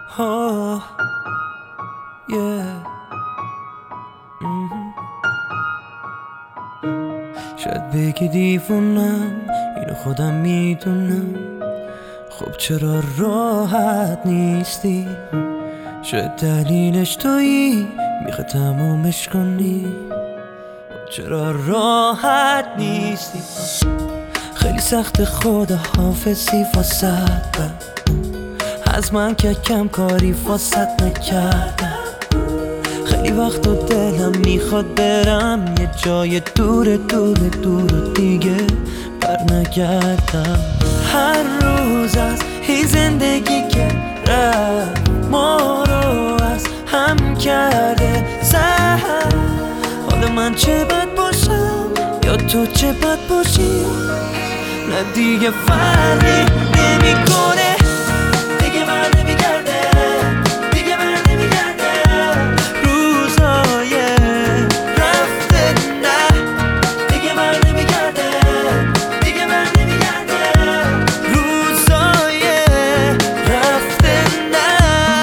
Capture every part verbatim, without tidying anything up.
Oh, yeah. mm-hmm. شاید بگی دیوونم، اینو خودم میدونم. خب چرا راحت نیستی؟ شاید دلیلش تویی، میخوای تمومش کنی. خب چرا راحت نیستی؟ خیلی سخت خدا حافظی واسط بر از من که کم کاری واسط نکردم. خیلی وقت و دلم میخواد برم یه جای دور دور دور و دیگه بر نگردم. هر روز از این زندگی که رفت ما رو از هم کرده زهر. حالا من چه بد باشم یا تو چه بد باشی، نه دیگه فرقی نمیکنه. دیگه بر نمیگرده، دیگه بر نمیگرده. روزای رفته نه، دیگه بر نمیگرده، دیگه بر نمیگرده. روزای رفته نه.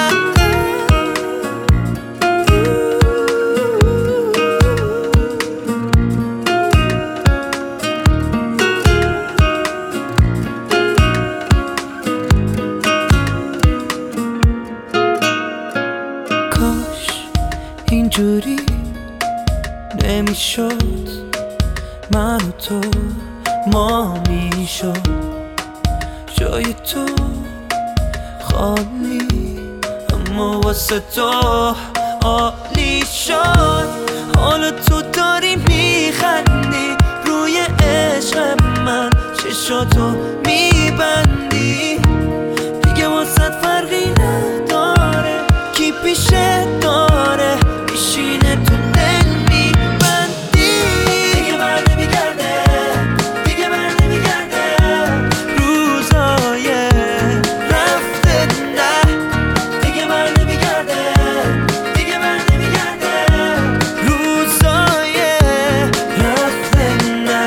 اینجوری نمیشد، من و تو ما میشد. جای تو خالی اما واسه تو عالی شد. حالا تو داری میخندی روی عشق من، چشاتو میبندی. دیگه واسه فرقی نداره کی پیشه داره، میشینه تو دل میبندی. دیگه بر نمیگرده، دیگه بر نمیگرده. روزای رفته نه، دیگه بر نمیگرده، دیگه بر نمیگرده. روزای رفته نه.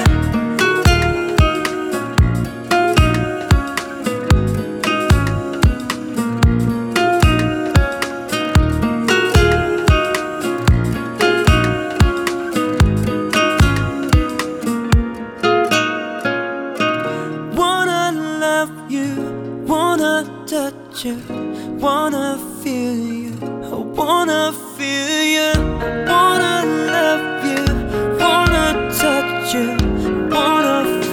Wanna touch you, wanna feel you, I wanna feel you. I wanna love you, wanna touch you, wanna feel you.